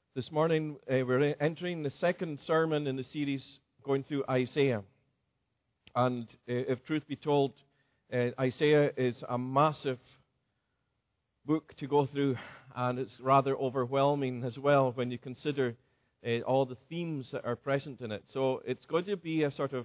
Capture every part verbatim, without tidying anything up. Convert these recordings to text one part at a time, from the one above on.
This morning, uh, we're entering the second sermon in the series going through Isaiah. And uh, if truth be told, uh, Isaiah is a massive book to go through, and it's rather overwhelming as well when you consider uh, all the themes that are present in it. So it's going to be a sort of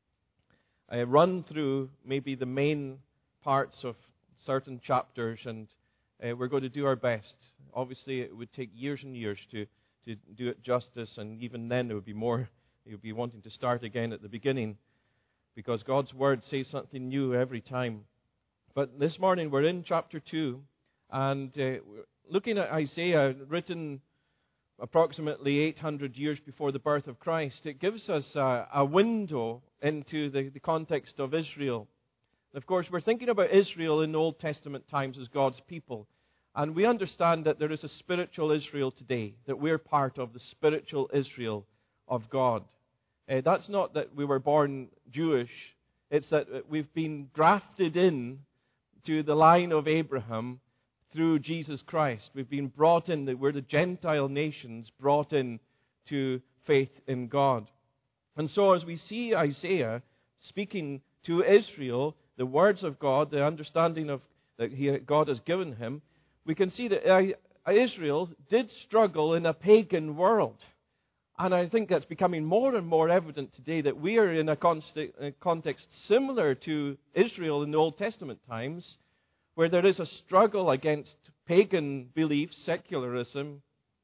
a run through maybe the main parts of certain chapters, and uh, we're going to do our best. Obviously, it would take years and years to, to do it justice, and even then it would be more, you would be wanting to start again at the beginning, because God's Word says something new every time. But this morning we're in chapter two, and uh, we're looking at Isaiah, written approximately eight hundred years before the birth of Christ. It gives us a, a window into the, the context of Israel. Of course, we're thinking about Israel in Old Testament times as God's people. And we understand that there is a spiritual Israel today, that we're part of the spiritual Israel of God. Uh, that's not that we were born Jewish. It's that we've been grafted in to the line of Abraham through Jesus Christ. We've been brought in, that we're the Gentile nations brought in to faith in God. And so as we see Isaiah speaking to Israel, the words of God, the understanding of that he, God has given him, we can see that Israel did struggle in a pagan world. And I think that's becoming more and more evident today, that we are in a context similar to Israel in the Old Testament times, where there is a struggle against pagan beliefs, secularism,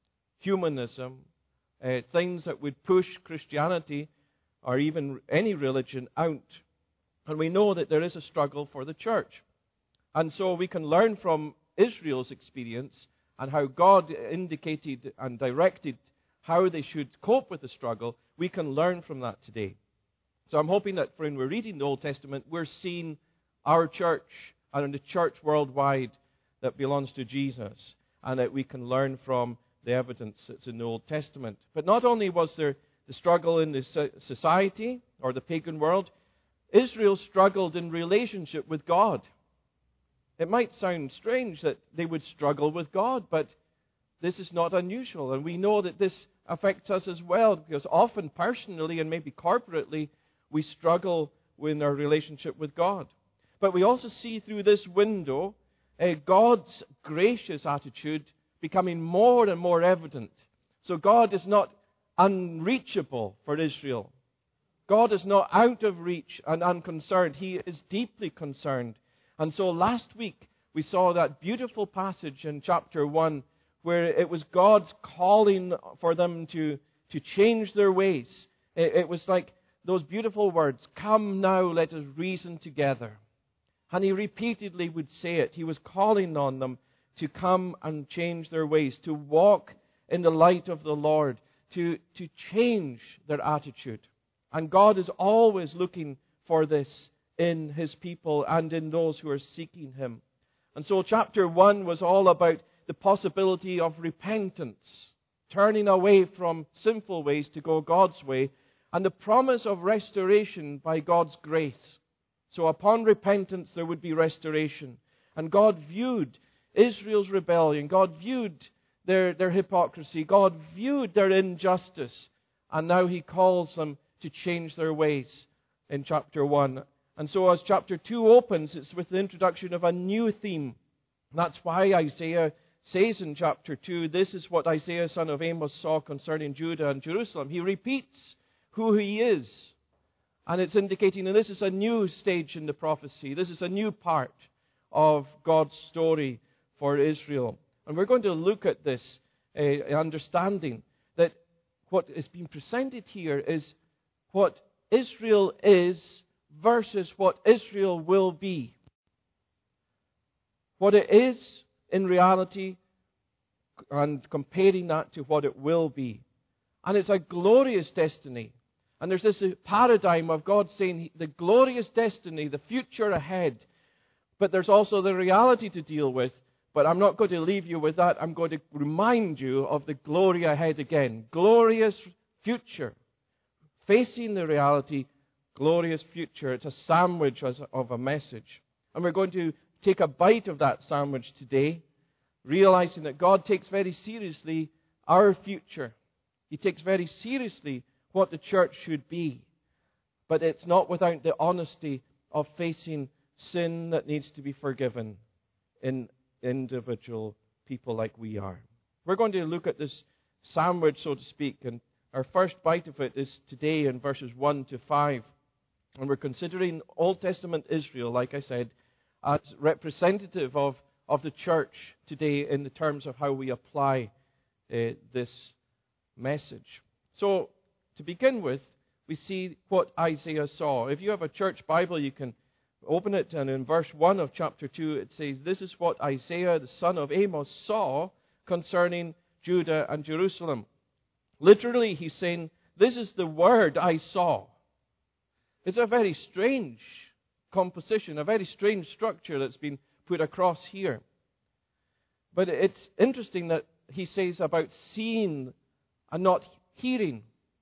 humanism, uh, things that would push Christianity or even any religion out. And we know that there is a struggle for the church. And so we can learn from Israel's experience and how God indicated and directed how they should cope with the struggle. We can learn from that today. So I'm hoping that when we're reading the Old Testament, we're seeing our church and the church worldwide that belongs to Jesus, and that we can learn from the evidence that's in the Old Testament. But not only was there the struggle in the society or the pagan world, Israel struggled in relationship with God. It might sound strange that they would struggle with God, but this is not unusual. And we know that this affects us as well, because often personally and maybe corporately, we struggle in our relationship with God. But we also see through this window uh, God's gracious attitude becoming more and more evident. So God is not unreachable for Israel. God is not out of reach and unconcerned. He is deeply concerned. And so last week we saw that beautiful passage in chapter one where it was God's calling for them to, to change their ways. It, it was like those beautiful words, "Come now, let us reason together." And he repeatedly would say it. He was calling on them to come and change their ways, to walk in the light of the Lord, to, to change their attitude. And God is always looking for this in His people and in those who are seeking Him. And so chapter one was all about the possibility of repentance, turning away from sinful ways to go God's way, and the promise of restoration by God's grace. So upon repentance there would be restoration. And God viewed Israel's rebellion, God viewed their, their hypocrisy, God viewed their injustice, and now He calls them to change their ways in chapter one. And so as chapter two opens, it's with the introduction of a new theme. That's why Isaiah says in chapter two, this is what Isaiah, son of Amos, saw concerning Judah and Jerusalem. He repeats who he is. And it's indicating that this is a new stage in the prophecy. This is a new part of God's story for Israel. And we're going to look at this, uh, understanding that what is being presented here is what Israel is versus what Israel will be. What it is in reality, and comparing that to what it will be. And it's a glorious destiny. And there's this paradigm of God saying the glorious destiny, the future ahead. But there's also the reality to deal with. But I'm not going to leave you with that. I'm going to remind you of the glory ahead again. Glorious future. Facing the reality, glorious future. It's a sandwich of a message. And we're going to take a bite of that sandwich today, realizing that God takes very seriously our future. He takes very seriously what the church should be. But it's not without the honesty of facing sin that needs to be forgiven in individual people like we are. We're going to look at this sandwich, so to speak, and our first bite of it is today in verses one to five. And we're considering Old Testament Israel, like I said, as representative of, of the church today in the terms of how we apply uh, this message. So, to begin with, we see what Isaiah saw. If you have a church Bible, you can open it, and in verse one of chapter two, it says, "This is what Isaiah, the son of Amos, saw concerning Judah and Jerusalem." Literally, he's saying, this is the word I saw. It's a very strange composition, a very strange structure that's been put across here. But it's interesting that he says about seeing and not hearing.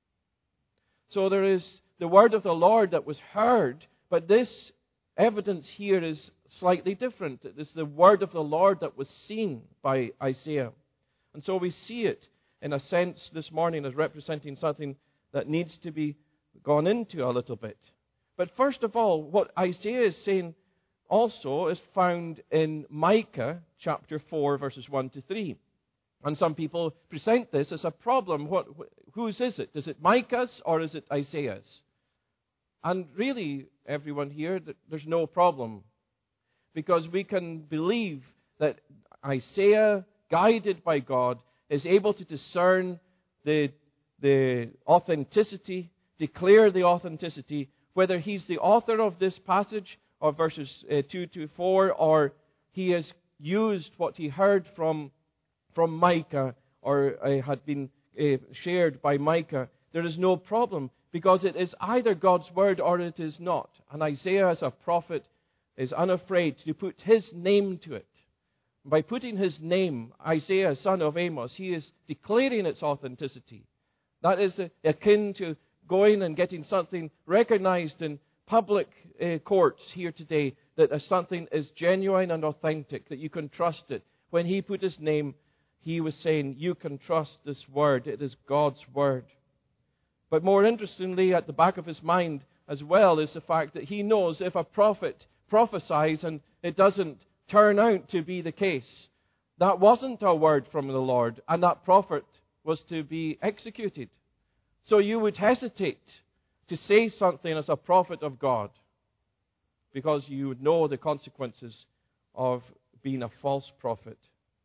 So there is the word of the Lord that was heard, but this evidence here is slightly different. It is the word of the Lord that was seen by Isaiah. And so we see it, in a sense, this morning as representing something that needs to be gone into a little bit. But first of all, what Isaiah is saying also is found in Micah chapter four, verses one to three. And some people present this as a problem. What, whose is it? Is it Micah's or is it Isaiah's? And really, everyone here, there's no problem. Because we can believe that Isaiah, guided by God, is able to discern the, the authenticity, declare the authenticity, whether he's the author of this passage, or verses uh, two to four, or he has used what he heard from, from Micah, or uh, had been uh, shared by Micah. There is no problem, because it is either God's word or it is not. And Isaiah, as a prophet, is unafraid to put his name to it. By putting his name, Isaiah, son of Amos, he is declaring its authenticity. That is akin to going and getting something recognized in public uh, courts here today, that something is genuine and authentic, that you can trust it. When he put his name, he was saying, you can trust this word. It is God's word. But more interestingly, at the back of his mind as well, is the fact that he knows if a prophet prophesies and it doesn't turn out to be the case, that wasn't a word from the Lord, and that prophet was to be executed. So you would hesitate to say something as a prophet of God, because you would know the consequences of being a false prophet.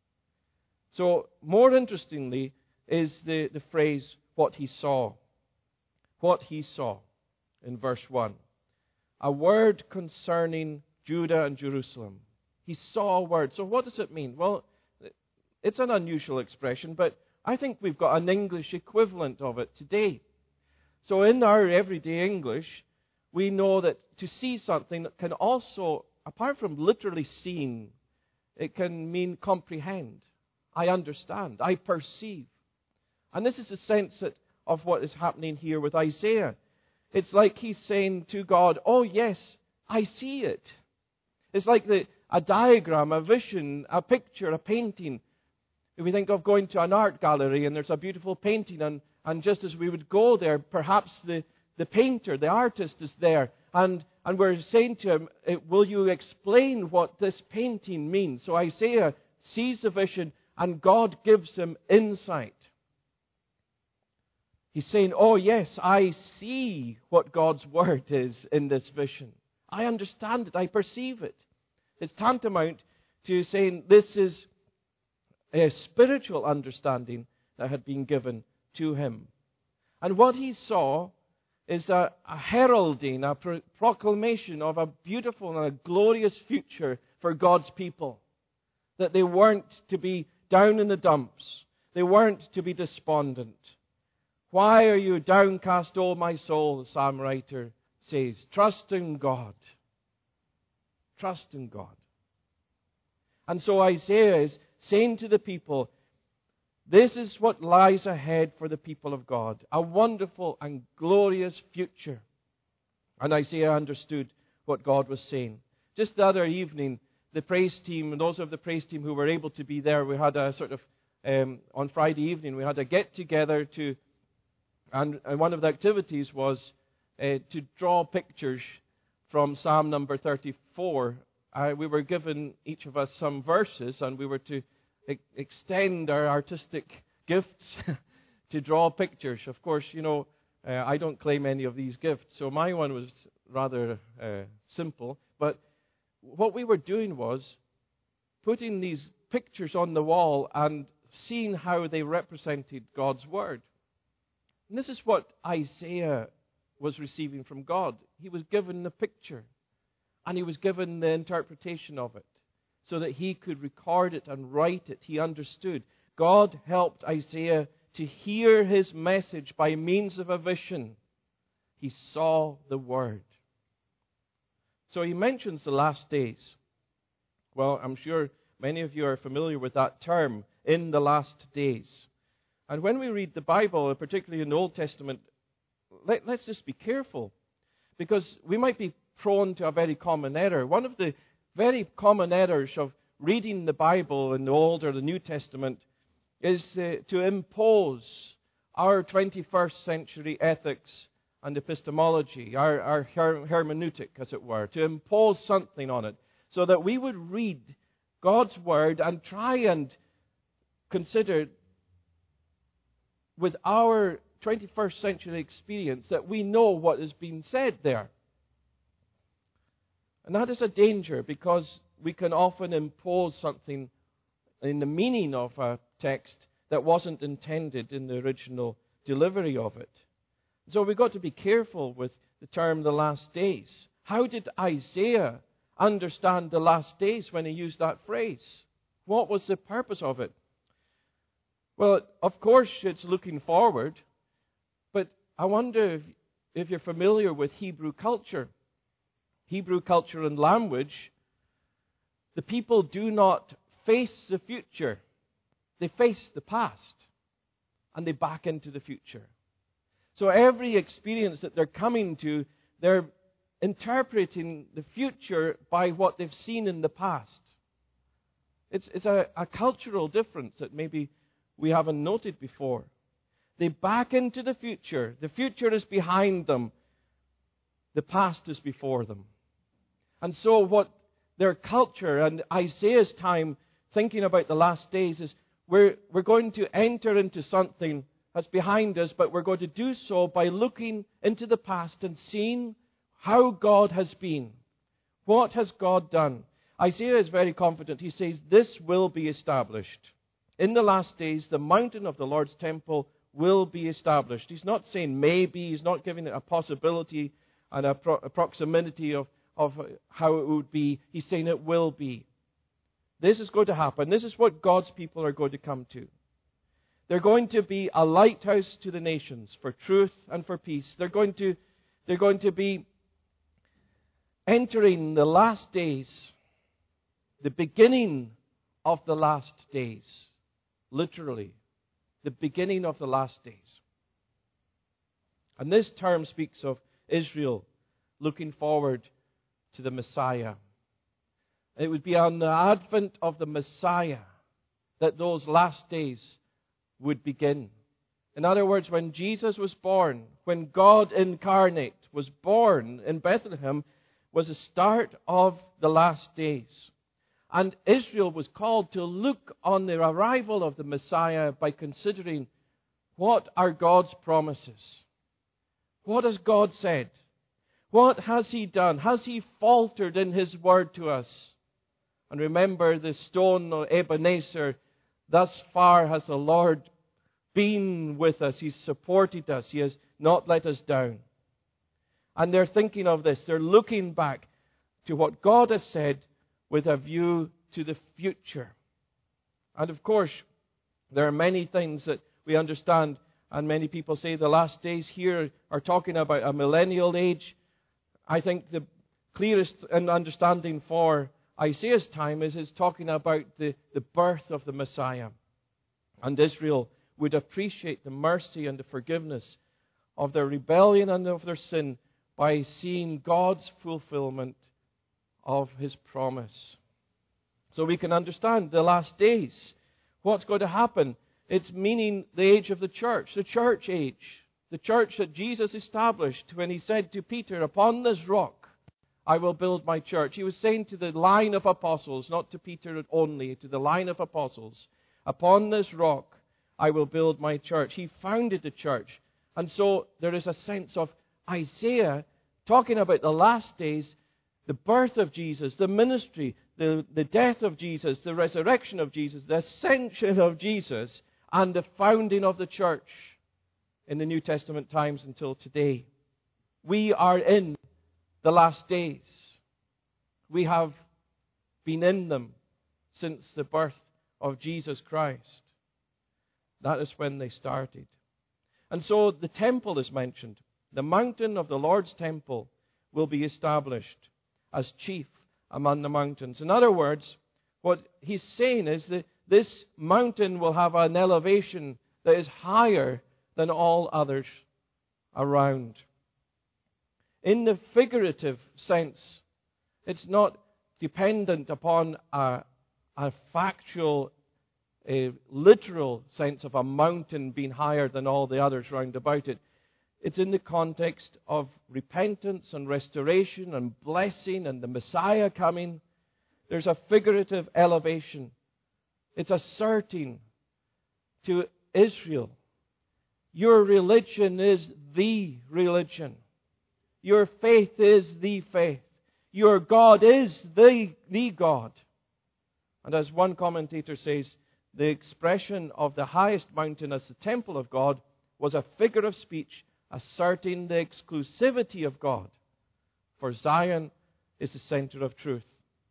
So, more interestingly, is the, the phrase, what he saw. What he saw, in verse one. A word concerning Judah and Jerusalem. He saw a word. So what does it mean? Well, it's an unusual expression, but I think we've got an English equivalent of it today. So in our everyday English, we know that to see something can also, apart from literally seeing, it can mean comprehend. I understand. I perceive. And this is the sense that, of what is happening here with Isaiah. It's like he's saying to God, oh yes, I see it. It's like the, a diagram, a vision, a picture, a painting. If we think of going to an art gallery and there's a beautiful painting, and, and just as we would go there, perhaps the, the painter, the artist is there, and, and we're saying to him, will you explain what this painting means? So Isaiah sees the vision and God gives him insight. He's saying, oh yes, I see what God's word is in this vision. I understand it. I perceive it. It's tantamount to saying this is a spiritual understanding that had been given to him. And what he saw is a, a heralding, a pro- proclamation of a beautiful and a glorious future for God's people. That they weren't to be down in the dumps. They weren't to be despondent. Why are you downcast, O my soul, the psalm writer says. Trust in God. Trust in God. And so Isaiah is saying to the people, this is what lies ahead for the people of God. A wonderful and glorious future. And Isaiah understood what God was saying. Just the other evening, the praise team, and those of the praise team who were able to be there, we had a sort of um, on Friday evening, we had a get-together to, and, and one of the activities was uh, to draw pictures from Psalm number thirty-four. Uh, we were given, each of us, some verses, and we were to e- extend our artistic gifts to draw pictures. Of course, you know, uh, I don't claim any of these gifts, so my one was rather uh, simple. But what we were doing was putting these pictures on the wall and seeing how they represented God's Word. And this is what Isaiah was receiving from God. He was given the picture, and he was given the interpretation of it, so that he could record it and write it. He understood. God helped Isaiah to hear his message by means of a vision. He saw the Word. So he mentions the last days. Well, I'm sure many of you are familiar with that term, in the last days. And when we read the Bible, particularly in the Old Testament, let, let's just be careful, because we might be prone to a very common error. One of the very common errors of reading the Bible in the Old or the New Testament is uh, to impose our twenty-first century ethics and epistemology, our, our her- hermeneutic, as it were, to impose something on it, so that we would read God's Word and try and consider with our twenty-first century experience that we know what is being said there. And that is a danger, because we can often impose something in the meaning of a text that wasn't intended in the original delivery of it. So we've got to be careful with the term the last days. How did Isaiah understand the last days when he used that phrase? What was the purpose of it? Well, of course, it's looking forward, but I wonder if, if you're familiar with Hebrew culture. Hebrew culture and language, the people do not face the future. They face the past, and they back into the future. So every experience that they're coming to, they're interpreting the future by what they've seen in the past. It's, it's a, a cultural difference that maybe we haven't noted before. They back into the future. The future is behind them. The past is before them. And so what their culture and Isaiah's time thinking about the last days is, we're, we're going to enter into something that's behind us, but we're going to do so by looking into the past and seeing how God has been. What has God done? Isaiah is very confident. He says, this will be established. In the last days, the mountain of the Lord's temple will be established. He's not saying maybe. He's not giving it a possibility and a, pro- a proximity of, of how it would be. He's saying it will be. This is going to happen. This is what God's people are going to come to. They're going to be a lighthouse to the nations for truth and for peace. They're going to, they're going to be entering the last days, the beginning of the last days. Literally, the beginning of the last days. And this term speaks of Israel looking forward to the Messiah. It would be on the advent of the Messiah that those last days would begin. In other words, when Jesus was born, when God incarnate was born in Bethlehem, was the start of the last days. And Israel was called to look on the arrival of the Messiah by considering, what are God's promises? What has God said? What has He done? Has He faltered in His word to us? And remember the stone of Ebenezer. Thus far has the Lord been with us. He's supported us. He has not let us down. And they're thinking of this. They're looking back to what God has said with a view to the future. And of course, there are many things that we understand, and many people say the last days here are talking about a millennial age. I think the clearest understanding for Isaiah's time is it's talking about the, the birth of the Messiah. And Israel would appreciate the mercy and the forgiveness of their rebellion and of their sin by seeing God's fulfillment of His promise. So we can understand the last days. What's going to happen? It's meaning the age of the church, the church age. The church that Jesus established when he said to Peter, upon this rock I will build my church. He was saying to the line of apostles, not to Peter only, to the line of apostles, upon this rock I will build my church. He founded the church. And so there is a sense of Isaiah talking about the last days, the birth of Jesus, the ministry, the, the death of Jesus, the resurrection of Jesus, the ascension of Jesus, and the founding of the church in the New Testament times until today. We are in the last days. We have been in them since the birth of Jesus Christ. That is when they started. And so the temple is mentioned. The mountain of the Lord's temple will be established as chief among the mountains. In other words, what he's saying is that this mountain will have an elevation that is higher than all others around. In the figurative sense, it's not dependent upon a, a factual, a literal sense of a mountain being higher than all the others round about it. It's in the context of repentance and restoration and blessing and the Messiah coming. There's a figurative elevation. It's asserting to Israel, your religion is the religion. Your faith is the faith. Your God is the, the God. And as one commentator says, the expression of the highest mountain as the temple of God was a figure of speech asserting the exclusivity of God. For Zion is the center of truth.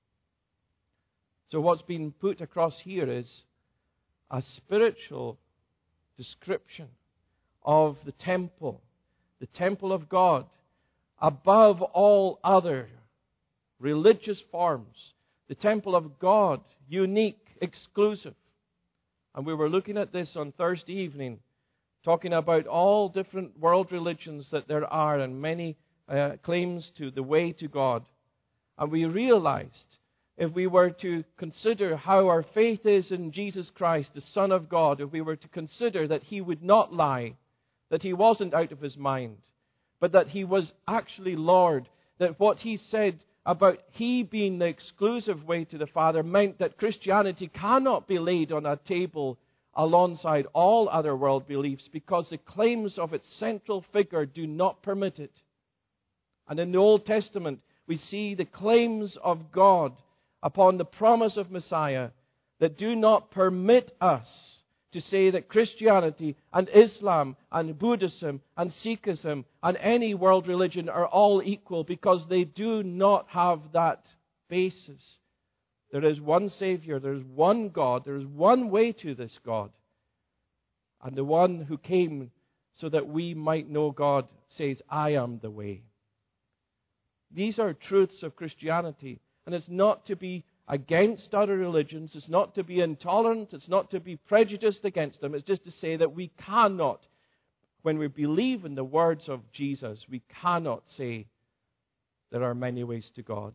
So what's been put across here is a spiritual description of the temple, the temple of God, above all other religious forms. The temple of God, unique, exclusive. And we were looking at this on Thursday evening, talking about all different world religions that there are and many uh, claims to the way to God. And we realized if we were to consider how our faith is in Jesus Christ, the Son of God, if we were to consider that He would not lie, that He wasn't out of His mind, but that He was actually Lord, that what He said about He being the exclusive way to the Father meant that Christianity cannot be laid on a table alongside all other world beliefs because the claims of its central figure do not permit it. And in the Old Testament, we see the claims of God upon the promise of Messiah that do not permit us to say that Christianity and Islam and Buddhism and Sikhism and any world religion are all equal, because they do not have that basis. There is one Savior, there is one God, there is one way to this God. And the one who came so that we might know God says, I am the way. These are truths of Christianity. And it's not to be against other religions. It's not to be intolerant. It's not to be prejudiced against them. It's just to say that we cannot, when we believe in the words of Jesus, we cannot say there are many ways to God.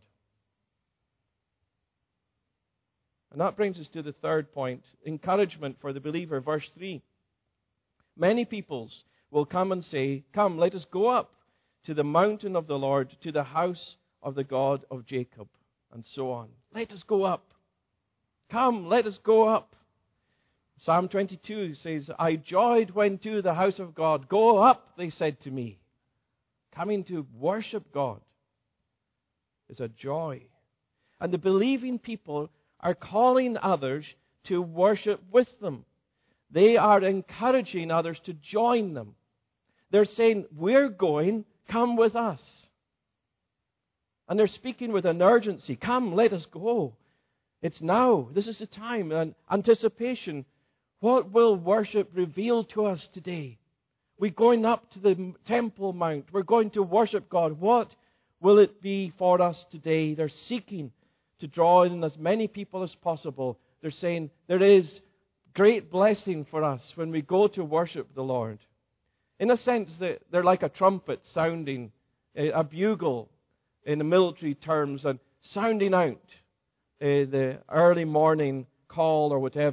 And that brings us to the third point, encouragement for the believer. Verse three. Many peoples will come and say, come, let us go up to the mountain of the Lord, to the house of the God of Jacob. And so on. Let us go up. Come, let us go up. Psalm twenty-two says, I joyed when to the house of God. Go up, they said to me. Coming to worship God is a joy. And the believing people are calling others to worship with them. They are encouraging others to join them. They're saying, we're going, come with us. And they're speaking with an urgency. Come, let us go. It's now. This is the time. And anticipation. What will worship reveal to us today? We're going up to the Temple Mount. We're going to worship God. What will it be for us today? They're seeking to draw in as many people as possible. They're saying there is great blessing for us when we go to worship the Lord. In a sense, they're like a trumpet sounding, a bugle in the military terms, and sounding out uh, the early morning call or whatever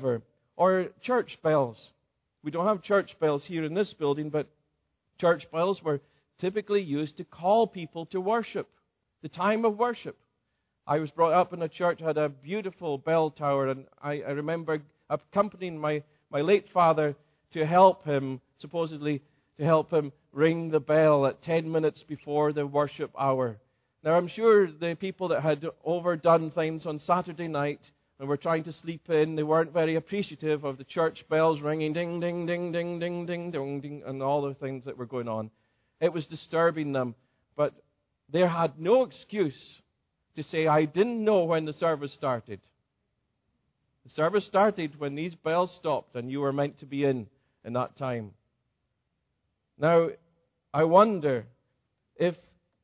Or church bells. We don't have church bells here in this building, but church bells were typically used to call people to worship, the time of worship. I was brought up in a church that had a beautiful bell tower, and I, I remember accompanying my, my late father to help him, supposedly to help him ring the bell at ten minutes before the worship hour. Now, I'm sure the people that had overdone things on Saturday night and were trying to sleep in, they weren't very appreciative of the church bells ringing, ding, ding, ding, ding, ding, ding, ding, ding, and all the things that were going on. It was disturbing them, but they had no excuse to say, I didn't know when the service started. The service started when these bells stopped and you were meant to be in in that time. Now, I wonder if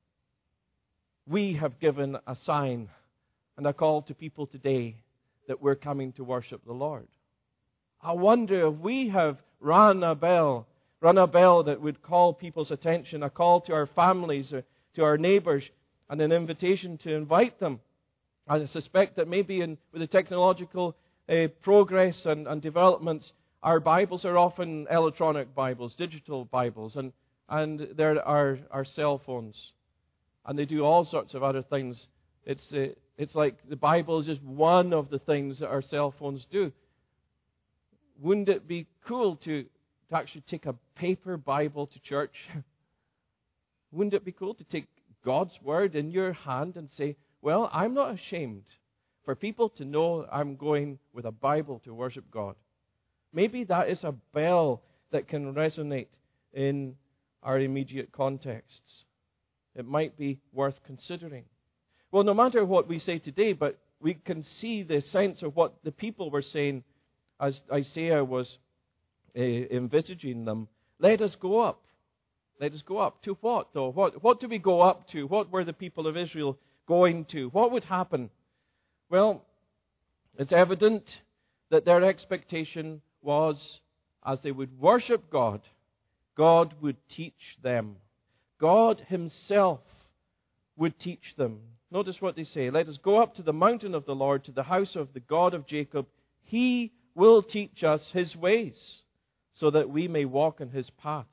we have given a sign and a call to people today that we're coming to worship the Lord. I wonder if we have rung a bell, rung a bell that would call people's attention, a call to our families, to our neighbors, and an invitation to invite them. I suspect that maybe in, with the technological uh, progress and, and developments, our Bibles are often electronic Bibles, digital Bibles, and, and there are our cell phones. And they do all sorts of other things. It's, uh, it's like the Bible is just one of the things that our cell phones do. Wouldn't it be cool to, to actually take a paper Bible to church? Wouldn't it be cool to take God's Word in your hand and say, well, I'm not ashamed for people to know I'm going with a Bible to worship God. Maybe that is a bell that can resonate in our immediate contexts. It might be worth considering. Well, no matter what we say today, but we can see the sense of what the people were saying as Isaiah was uh, envisaging them. Let us go up. Let us go up. To what, though? What, what do we go up to? What were the people of Israel going to? What would happen? Well, it's evident that their expectation was, as they would worship God, God would teach them. God Himself would teach them. Notice what they say. Let us go up to the mountain of the Lord, to the house of the God of Jacob. He will teach us His ways, so that we may walk in His paths.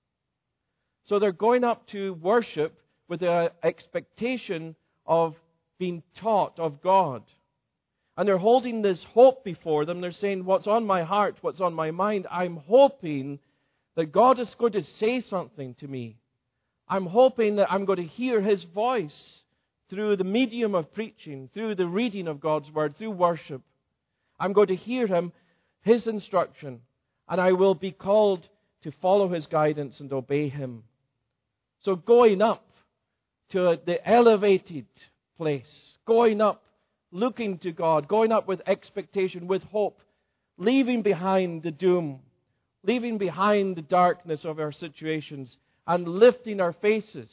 So they're going up to worship with the expectation of being taught of God. And they're holding this hope before them. They're saying, what's on my heart, what's on my mind, I'm hoping that God is going to say something to me. I'm hoping that I'm going to hear His voice through the medium of preaching, through the reading of God's Word, through worship. I'm going to hear Him, His instruction, and I will be called to follow His guidance and obey Him. So going up to the elevated place, going up, looking to God, going up with expectation, with hope, leaving behind the doom, leaving behind the darkness of our situations, and lifting our faces.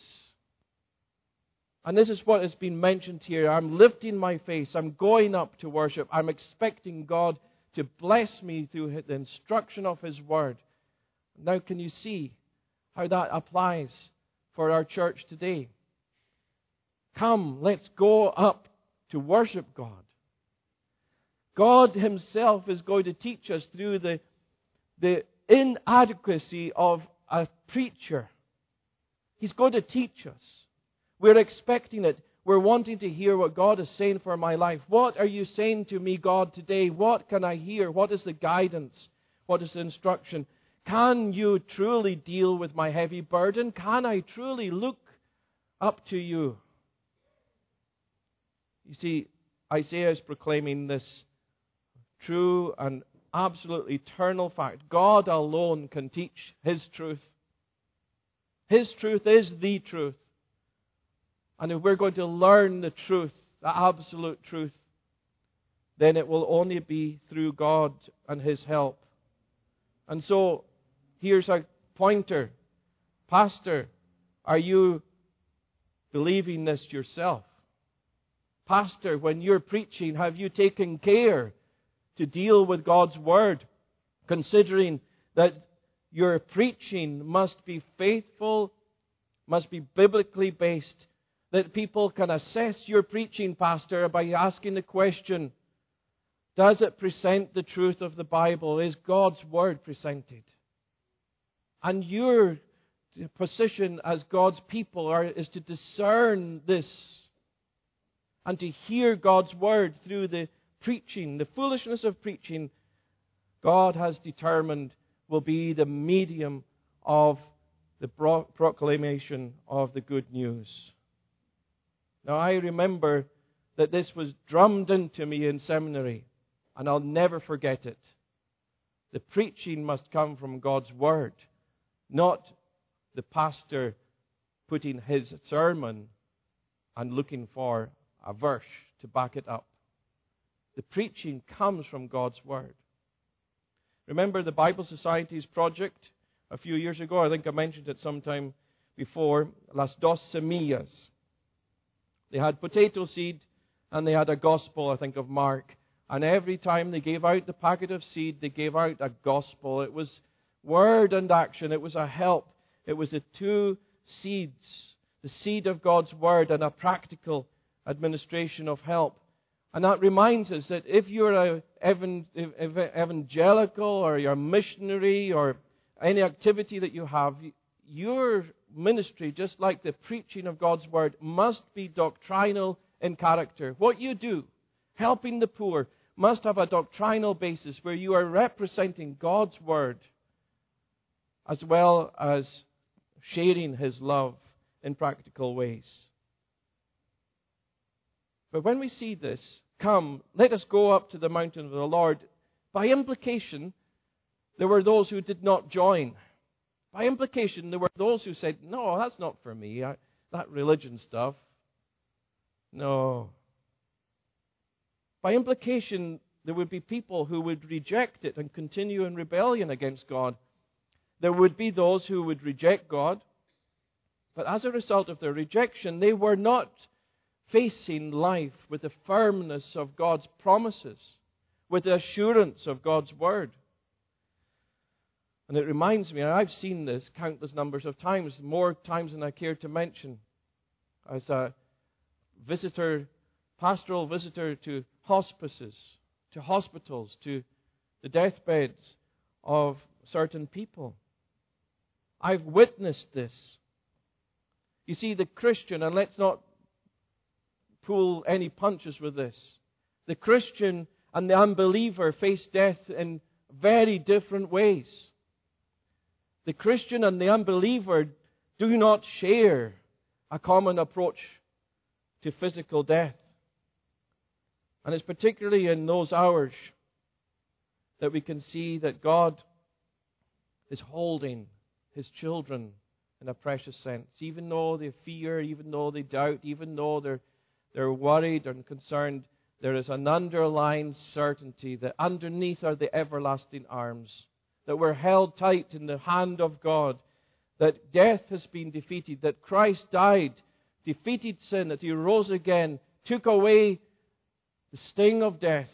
And this is what has been mentioned here. I'm lifting my face. I'm going up to worship. I'm expecting God to bless me through the instruction of His Word. Now, can you see how that applies for our church today? Come, let's go up to worship God. God Himself is going to teach us through the, the inadequacy of a preacher. He's going to teach us. We're expecting it. We're wanting to hear what God is saying for my life. What are you saying to me, God, today? What can I hear? What is the guidance? What is the instruction? Can you truly deal with my heavy burden? Can I truly look up to you? You see, Isaiah is proclaiming this true and absolute eternal fact. God alone can teach His truth. His truth is the truth. And if we're going to learn the truth, the absolute truth, then it will only be through God and His help. And so, here's a pointer. Pastor, are you believing this yourself? Pastor, when you're preaching, have you taken care to deal with God's Word, considering that your preaching must be faithful, must be biblically based, that people can assess your preaching, Pastor, by asking the question, Does it present the truth of the Bible? Is God's Word presented? And your position as God's people are, is to discern this and to hear God's Word through the preaching, the foolishness of preaching. God has determined will be the medium of the pro- proclamation of the good news. Now, I remember that this was drummed into me in seminary, and I'll never forget it. The preaching must come from God's Word, not the pastor putting his sermon and looking for a verse to back it up. The preaching comes from God's Word. Remember the Bible Society's project a few years ago? I think I mentioned it sometime before. Las Dos Semillas. They had potato seed and they had a gospel, I think, of Mark. And every time they gave out the packet of seed, they gave out a gospel. It was word and action. It was a help. It was the two seeds, the seed of God's Word and a practical administration of help. And that reminds us that if you're a evan, evangelical or you're a missionary or any activity that you have, your ministry, just like the preaching of God's Word, must be doctrinal in character. What you do, helping the poor, must have a doctrinal basis where you are representing God's Word as well as sharing His love in practical ways. But when we see this, come, let us go up to the mountain of the Lord. By implication, there were those who did not join. By implication, there were those who said, no, that's not for me, I, that religion stuff. No. By implication, there would be people who would reject it and continue in rebellion against God. There would be those who would reject God. But as a result of their rejection, they were not facing life with the firmness of God's promises, with the assurance of God's Word. And it reminds me, and I've seen this countless numbers of times, more times than I care to mention, as a visitor, pastoral visitor to hospices, to hospitals, to the deathbeds of certain people. I've witnessed this. You see, the Christian, and let's not pull any punches with this, the Christian and the unbeliever face death in very different ways. The Christian and the unbeliever do not share a common approach to physical death. And it's particularly in those hours that we can see that God is holding His children in a precious sense. Even though they fear, even though they doubt, even though they're, they're worried and concerned, there is an underlying certainty that underneath are the everlasting arms, that we're held tight in the hand of God, that death has been defeated, that Christ died, defeated sin, that He rose again, took away the sting of death.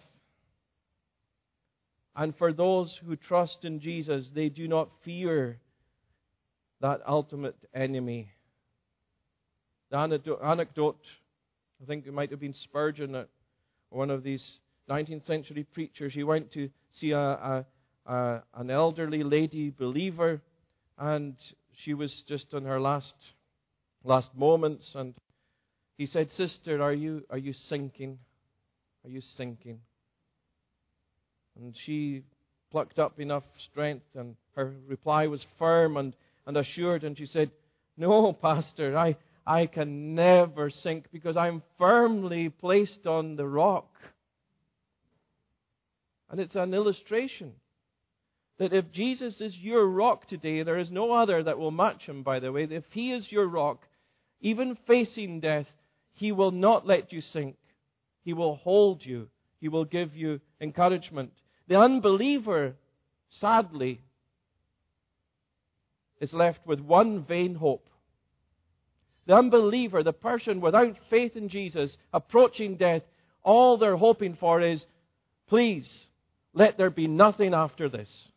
And for those who trust in Jesus, they do not fear that ultimate enemy. The anecdote, I think it might have been Spurgeon, one of these nineteenth century preachers. He went to see a, a, a, an elderly lady believer, and she was just on her last last moments, and he said, "Sister, are you are you sinking? Are you sinking?" And she plucked up enough strength, and her reply was firm and, and assured, and she said, "No, Pastor, I, I can never sink because I'm firmly placed on the rock." And it's an illustration that if Jesus is your rock today, there is no other that will match Him, by the way. If He is your rock, even facing death, He will not let you sink. He will hold you. He will give you encouragement. The unbeliever, sadly, is left with one vain hope. The unbeliever, the person without faith in Jesus, approaching death, all they're hoping for is, please, let there be nothing after this.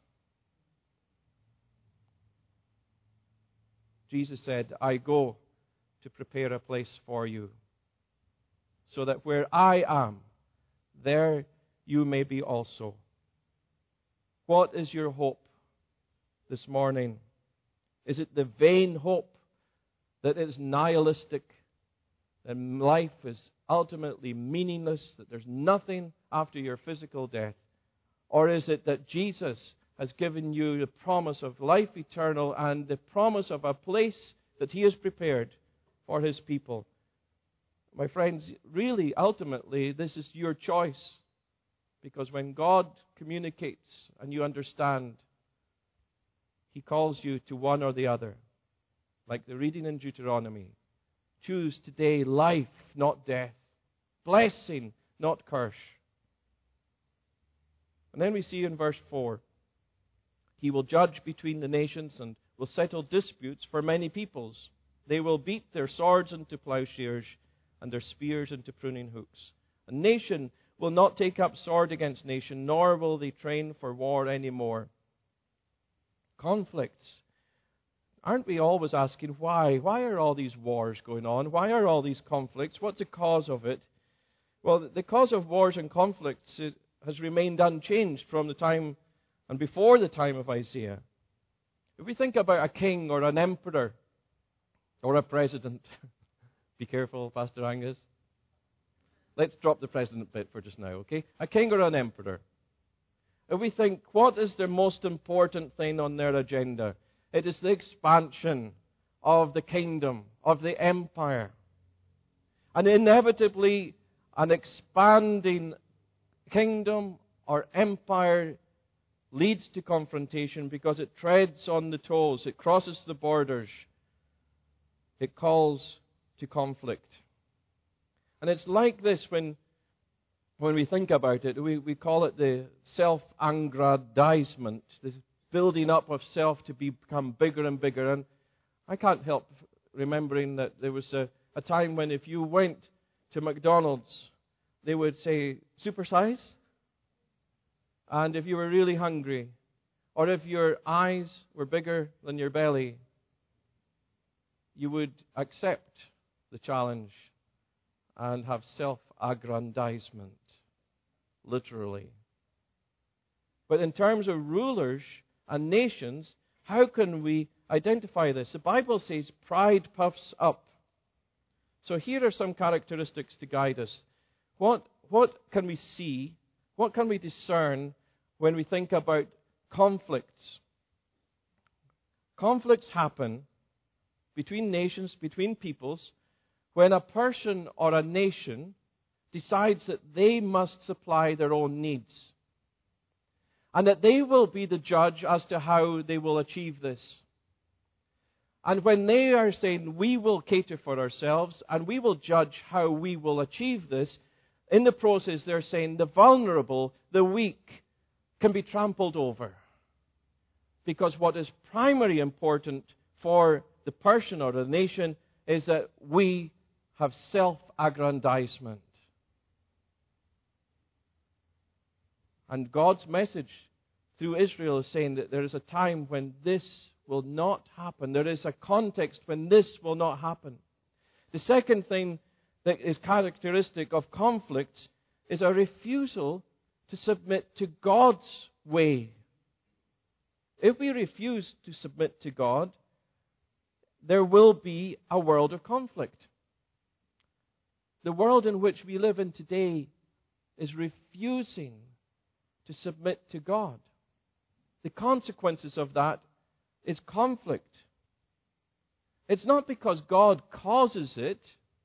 Jesus said, "I go to prepare a place for you, so that where I am, there you may be also. What is your hope this morning? Is it the vain hope that is nihilistic, that life is ultimately meaningless, that there's nothing after your physical death? Or is it that Jesus has given you the promise of life eternal and the promise of a place that He has prepared for His people? My friends, really, ultimately, this is your choice. Because when God communicates and you understand, He calls you to one or the other. Like the reading in Deuteronomy. Choose today life, not death. Blessing, not curse. And then we see in verse four, He will judge between the nations and will settle disputes for many peoples. They will beat their swords into plowshares and their spears into pruning hooks. A nation will not take up sword against nation, nor will they train for war anymore. Conflicts. Aren't we always asking why? Why are all these wars going on? Why are all these conflicts? What's the cause of it? Well, the cause of wars and conflicts has remained unchanged from the time and before the time of Isaiah. If we think about a king or an emperor or a president, be careful, Pastor Angus. Let's drop the president bit for just now, okay? A king or an emperor. If we think, what is the most important thing on their agenda? It is the expansion of the kingdom, of the empire. And inevitably, an expanding kingdom or empire leads to confrontation because it treads on the toes, it crosses the borders, it calls to conflict. And it's like this when, when we think about it. We, we call it the self-aggrandizement, this building up of self to become bigger and bigger. And I can't help remembering that there was a, a time when if you went to McDonald's, they would say, supersize. And if you were really hungry, or if your eyes were bigger than your belly, you would accept the challenge and have self-aggrandizement, literally. But in terms of rulers and nations, how can we identify this? The Bible says pride puffs up. So here are some characteristics to guide us. What, what can we see? What can we discern when we think about conflicts? Conflicts happen between nations, between peoples, when a person or a nation decides that they must supply their own needs and that they will be the judge as to how they will achieve this. And when they are saying, we will cater for ourselves and we will judge how we will achieve this, in the process they're saying the vulnerable, the weak, can be trampled over. Because what is primarily important for the person or the nation is that we have self-aggrandizement. And God's message through Israel is saying that there is a time when this will not happen. There is a context when this will not happen. The second thing that is characteristic of conflicts is a refusal to submit to God's way. If we refuse to submit to God, there will be a world of conflict. The world in which we live in today is refusing to submit to God. The consequences of that is conflict. It's not because God causes it.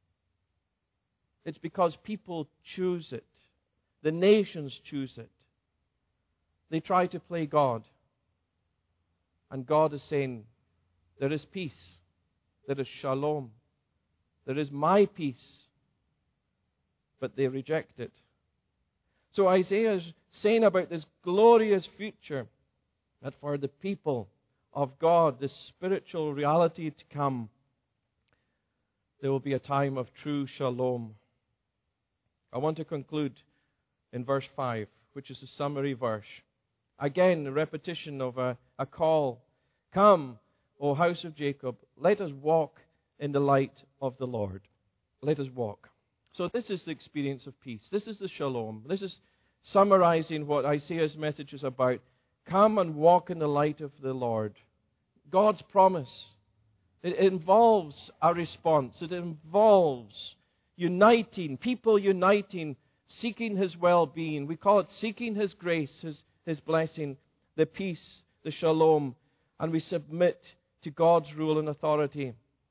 It's because people choose it. The nations choose it. They try to play God. And God is saying, there is peace. There is shalom. There is my peace. But they reject it. So Isaiah is saying about this glorious future that for the people of God, this spiritual reality to come, there will be a time of true shalom. I want to conclude in verse five, which is a summary verse. Again, a repetition of a, a call. Come, O house of Jacob, let us walk in the light of the Lord. Let us walk. So this is the experience of peace. This is the shalom. This is summarizing what Isaiah's message is about. Come and walk in the light of the Lord. God's promise. It involves a response. It involves uniting, people uniting, seeking His well-being. We call it seeking His grace, His, His blessing, the peace, the shalom. And we submit to God's rule and authority.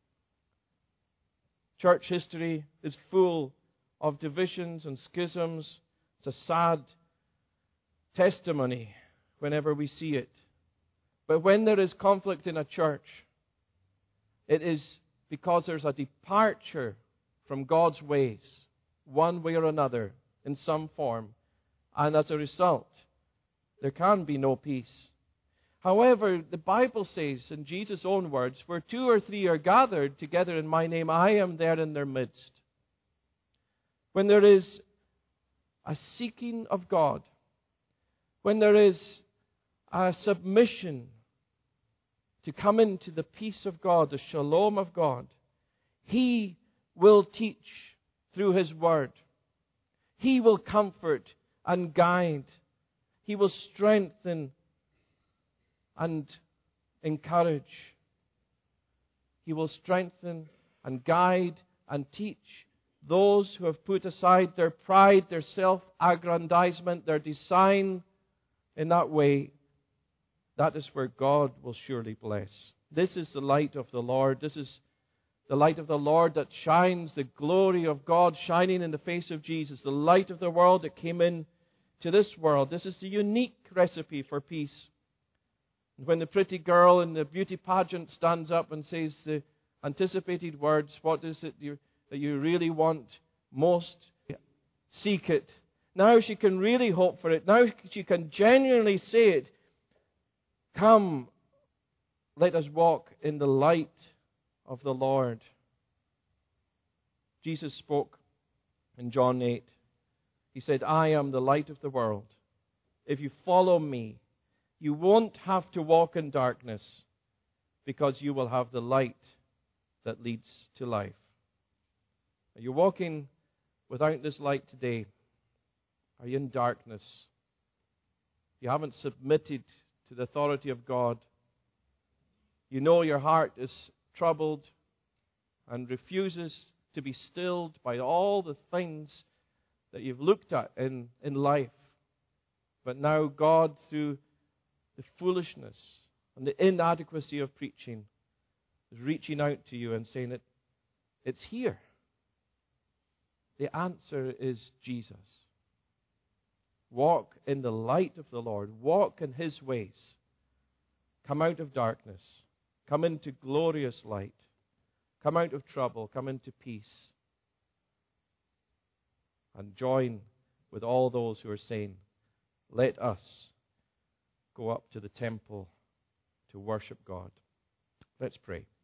Church history is full of divisions and schisms. It's a sad testimony whenever we see it. But when there is conflict in a church, it is because there's a departure from God's ways, one way or another, in some form. And as a result, there can be no peace. However, the Bible says, in Jesus' own words, where two or three are gathered together in my name, I am there in their midst. When there is a seeking of God, when there is a submission to come into the peace of God, the shalom of God, He will teach through His word. He will comfort and guide. He will strengthen and encourage. He will strengthen and guide and teach those who have put aside their pride, their self-aggrandizement, their design in that way. That is where God will surely bless. This is the light of the Lord. This is the light of the Lord that shines, the glory of God shining in the face of Jesus, the light of the world that came in to this world. This is the unique recipe for peace. When the pretty girl in the beauty pageant stands up and says the anticipated words, what is it you, that you really want most? Seek it. Now she can really hope for it. Now she can genuinely say it. Come, let us walk in the light of the Lord. Jesus spoke in John eight. He said, I am the light of the world. If you follow me, you won't have to walk in darkness, because you will have the light that leads to life. Are you walking without this light today? Are you in darkness? You haven't submitted to the authority of God. You know your heart is troubled and refuses to be stilled by all the things that you've looked at in, in life. But now God, through the foolishness and the inadequacy of preaching, is reaching out to you and saying that it's here. The answer is Jesus. Walk in the light of the Lord. Walk in His ways. Come out of darkness. Come into glorious light. Come out of trouble. Come into peace. And join with all those who are saying, let us go up to the temple to worship God. Let's pray.